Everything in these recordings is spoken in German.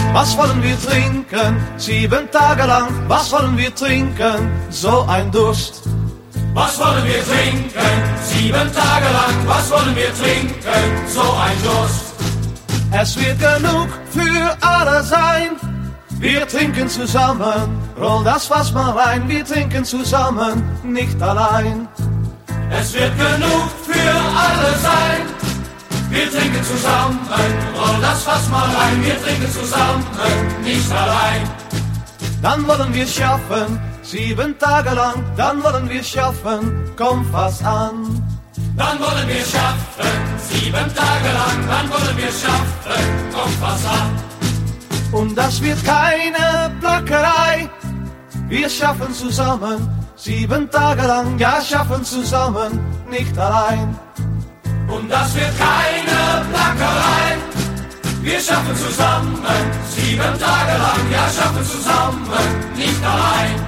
Was wollen wir trinken? 7 Tage lang. Was wollen wir trinken? So ein Durst. Was wollen wir trinken? 7 Tage lang. Was wollen wir trinken? So ein Durst. Es wird genug für alle sein. Wir trinken zusammen. Roll das Fass mal rein. Wir trinken zusammen, nicht allein. Es wird genug für alle sein. Wir trinken zusammen, roll das Fass mal rein. Wir trinken zusammen, nicht allein. Dann wollen wir schaffen, 7 Tage lang. Dann wollen wir schaffen, komm Fass an. Dann wollen wir schaffen, 7 Tage lang. Dann wollen wir schaffen, komm Fass an. Und das wird keine Plackerei. Wir schaffen zusammen, 7 Tage lang. Ja, schaffen zusammen, nicht allein. Und das wird keine Plackerei. Wir schaffen zusammen, 7 Tage lang. Ja, schaffen zusammen, nicht allein.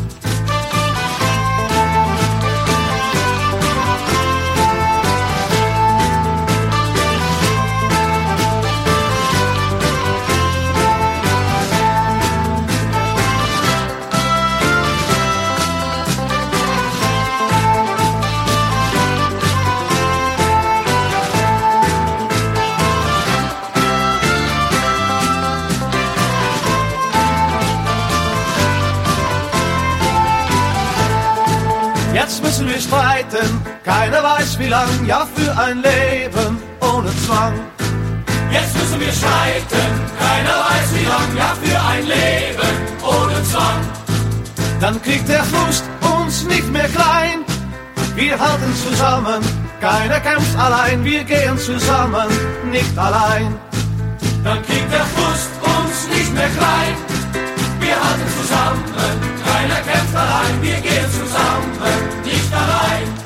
Jetzt müssen wir streiten, keiner weiß wie lang, ja für ein Leben ohne Zwang. Jetzt müssen wir streiten, keiner weiß wie lang, ja für ein Leben ohne Zwang. Dann kriegt der Frust uns nicht mehr klein, wir halten zusammen, keiner kämpft allein, wir gehen zusammen, nicht allein. Dann kriegt der Frust uns nicht mehr klein, wir halten zusammen, keiner kämpft allein, wir gehen zusammen, nicht allein.